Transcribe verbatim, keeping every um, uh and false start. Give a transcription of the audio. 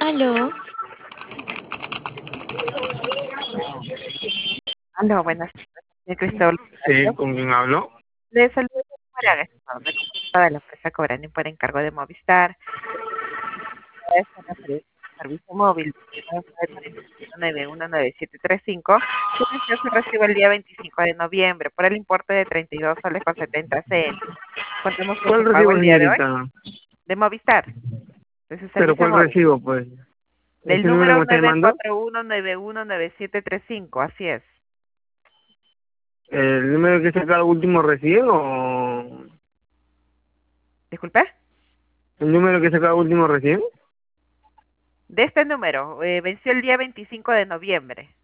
Aló, Aló, buenas tardes, Cristóbal. sí, ¿con quién hablo? Le saludo para de la empresa Cobrani por encargo de Movistar. Esta referencia al servicio móvil nueve uno nueve siete tres cinco que inició su recibo el día veinticinco de noviembre por el importe de treinta y dos soles con setenta centavos. Contamos con su ¿Cuál pago recibo, el día de hoy señorita? de Movistar, de su ¿Pero servicio cuál móvil, recibo, pues? del ¿Ese número que número me está nueve llamando? cuatro uno nueve uno nueve siete tres cinco, así es. ¿El número que saca el último recibo o Disculpe. el número que saca el último recibo? De este número, eh, venció el día veinticinco de noviembre.